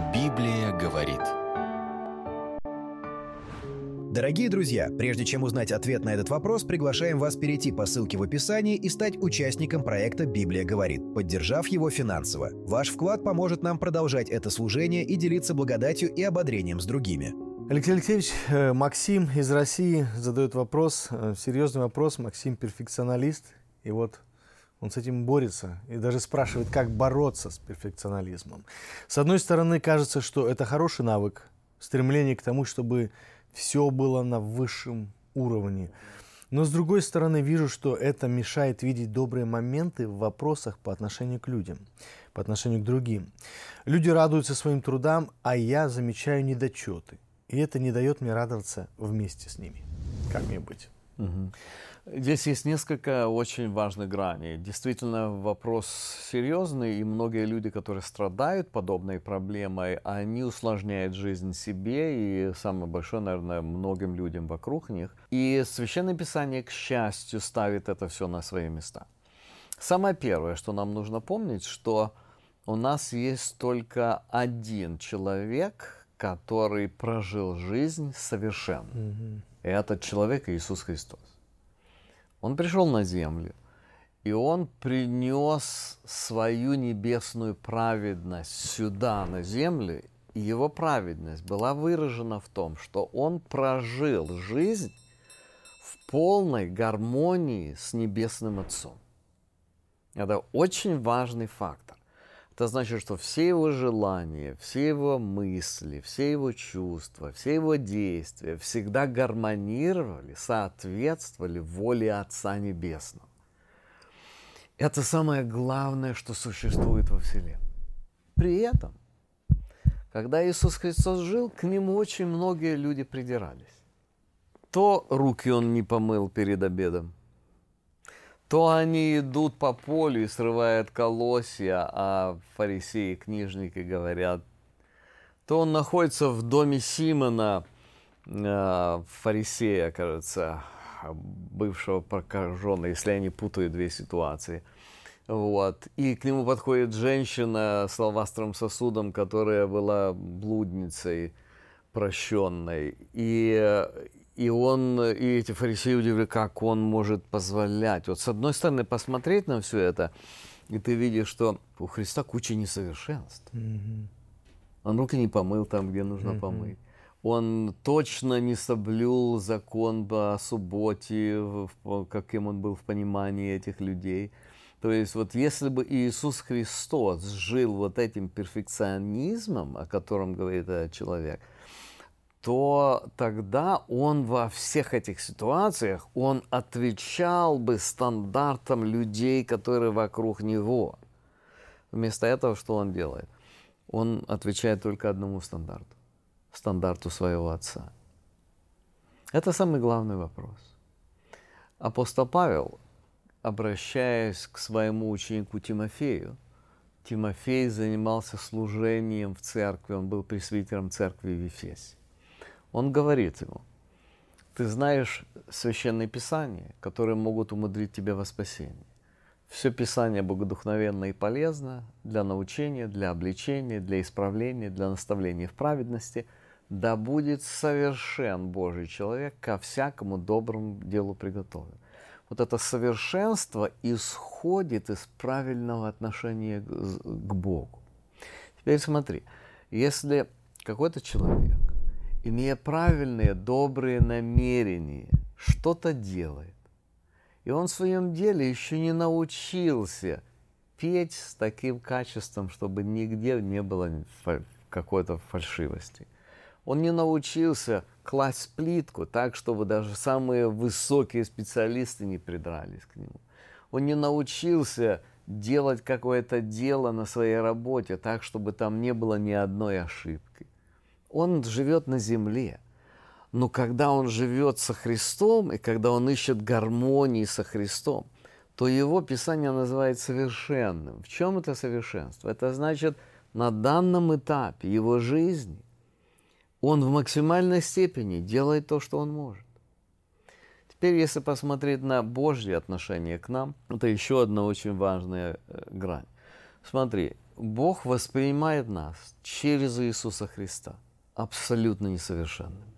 Библия говорит. Дорогие друзья, прежде чем узнать ответ на этот вопрос, приглашаем вас перейти по ссылке в описании и стать участником проекта «Библия говорит», поддержав его финансово. Ваш вклад поможет нам продолжать это служение и делиться благодатью и ободрением с другими. Алексей Алексеевич, Максим из России задает вопрос, серьезный вопрос. Максим перфекционалист, и вот он с этим борется и даже спрашивает, как бороться с перфекционализмом. С одной стороны, кажется, что это хороший навык, стремление к тому, чтобы все было на высшем уровне. Но с другой стороны, вижу, что это мешает видеть добрые моменты в вопросах по отношению к людям, по отношению к другим. Люди радуются своим трудам, а я замечаю недочеты. И это не дает мне радоваться вместе с ними. Как мне быть? Здесь есть несколько очень важных граней. Действительно, вопрос серьезный, и многие люди, которые страдают подобной проблемой, они усложняют жизнь себе и, самое большое, наверное, многим людям вокруг них. И Священное Писание, к счастью, ставит это все на свои места. Самое первое, что нам нужно помнить, что у нас есть только один человек, который прожил жизнь совершенно. И этот человек Иисус Христос. Он пришел на землю, и Он принес свою небесную праведность сюда, на землю, и Его праведность была выражена в том, что Он прожил жизнь в полной гармонии с Небесным Отцом. Это очень важный фактор. Это значит, что все его желания, все его мысли, все его чувства, все его действия всегда гармонировали, соответствовали воле Отца Небесного. Это самое главное, что существует во Вселенной. При этом, когда Иисус Христос жил, к Нему очень многие люди придирались. То руки Он не помыл перед обедом, то они идут по полю и срывают колосья, а фарисеи и книжники говорят, то он находится в доме Симона, фарисея, кажется, бывшего прокаженного, если я не путаю две ситуации. Вот. И к нему подходит женщина с алавастровым сосудом, которая была блудницей прощенной. И эти фарисеи удивляют, как он может позволять. Вот с одной стороны, посмотреть на все это, и ты видишь, что у Христа куча несовершенств. Он руки не помыл там, где нужно помыть. Он точно не соблюл закон о субботе, каким он был в понимании этих людей. То есть вот если бы Иисус Христос жил вот этим перфекционизмом, о котором говорит этот человек, то тогда он во всех этих ситуациях, он отвечал бы стандартам людей, которые вокруг него. Вместо этого что он делает? Он отвечает только одному стандарту. Стандарту своего Отца. Это самый главный вопрос. Апостол Павел, обращаясь к своему ученику Тимофею, Тимофей занимался служением в церкви, он был пресвитером церкви в Ефесе. Он говорит ему, ты знаешь Священное Писание, которые могут умудрить тебя во спасение. Все Писание богодухновенно и полезно для научения, для обличения, для исправления, для наставления в праведности. Да будет совершен Божий человек, ко всякому доброму делу приготовлен. Вот это совершенство исходит из правильного отношения к Богу. Теперь смотри, если какой-то человек, имея правильные, добрые намерения, что-то делает, и он в своем деле еще не научился петь с таким качеством, чтобы нигде не было какой-то фальшивости. Он не научился класть плитку так, чтобы даже самые высокие специалисты не придрались к нему. Он не научился делать какое-то дело на своей работе так, чтобы там не было ни одной ошибки. Он живет на земле. Но когда он живет со Христом, и когда он ищет гармонии со Христом, то его Писание называет совершенным. В чем это совершенство? Это значит, на данном этапе его жизни он в максимальной степени делает то, что он может. Теперь, если посмотреть на Божье отношение к нам, это еще одна очень важная грань. Смотри, Бог воспринимает нас через Иисуса Христа абсолютно несовершенными.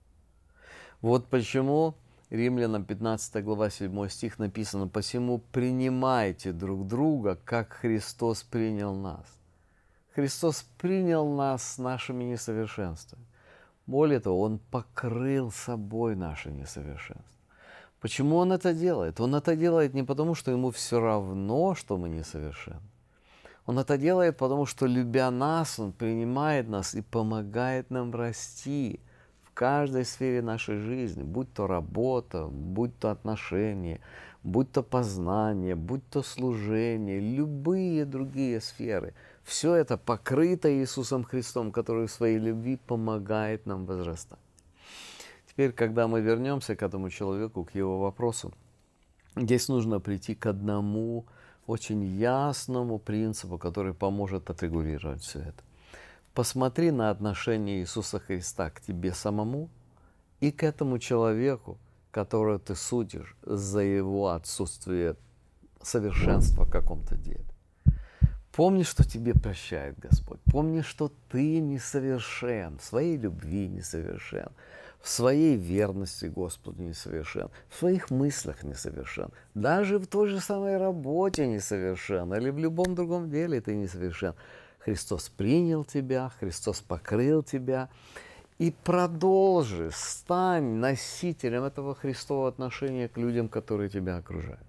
Вот почему Римлянам 15 глава 7 стих написано: «Посему принимайте друг друга, как Христос принял нас». Христос принял нас с нашими несовершенствами. Более того, Он покрыл собой наше несовершенство. Почему Он это делает? Он это делает не потому, что Ему все равно, что мы несовершенны. Он это делает потому, что, любя нас, Он принимает нас и помогает нам расти в каждой сфере нашей жизни, будь то работа, будь то отношения, будь то познание, будь то служение, любые другие сферы. Все это покрыто Иисусом Христом, который в своей любви помогает нам возрастать. Теперь, когда мы вернемся к этому человеку, к его вопросу, здесь нужно прийти к одному очень ясному принципу, который поможет отрегулировать все это. Посмотри на отношение Иисуса Христа к тебе самому и к этому человеку, которого ты судишь за его отсутствие совершенства в каком-то деле. Помни, что тебе прощает Господь. Помни, что ты несовершен, в своей любви несовершен, в своей верности Господу несовершен, в своих мыслях несовершен, даже в той же самой работе несовершен, или в любом другом деле ты несовершен. Христос принял тебя, Христос покрыл тебя, и продолжи, стань носителем этого Христового отношения к людям, которые тебя окружают.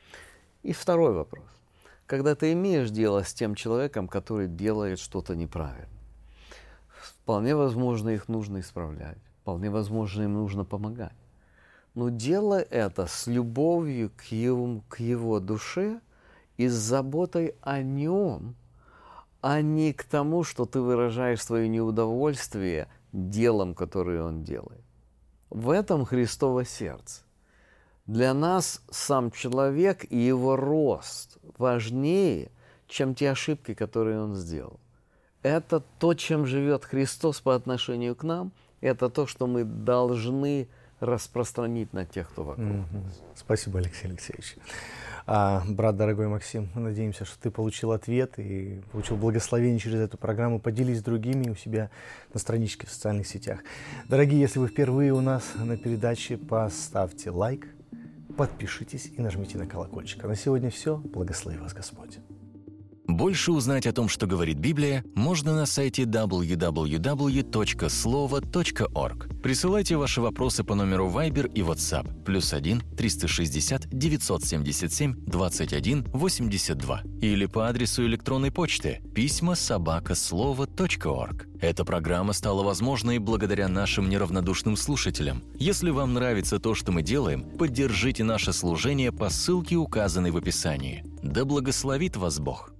И второй вопрос. Когда ты имеешь дело с тем человеком, который делает что-то неправильно, вполне возможно, их нужно исправлять, вполне возможно, им нужно помогать. Но делай это с любовью к его душе и с заботой о нем, а не к тому, что ты выражаешь свое неудовольствие делом, которое он делает. В этом Христово сердце. Для нас сам человек и его рост важнее, чем те ошибки, которые он сделал. Это то, чем живет Христос по отношению к нам, это то, что мы должны распространить на тех, кто вокруг нас. Спасибо, Алексей Алексеевич. Брат дорогой Максим, мы надеемся, что ты получил ответ и получил благословение через эту программу. Поделись с другими у себя на страничке в социальных сетях. Дорогие, если вы впервые у нас на передаче, поставьте лайк, подпишитесь и нажмите на колокольчик. А на сегодня все. Благослови вас Господь. Больше узнать о том, что говорит Библия, можно на сайте www.slovo.org. Присылайте ваши вопросы по номеру Viber и WhatsApp +1 360 977 21 82 или по адресу электронной почты pisma@slovo.org. Эта программа стала возможной благодаря нашим неравнодушным слушателям. Если вам нравится то, что мы делаем, поддержите наше служение по ссылке, указанной в описании. Да благословит вас Бог!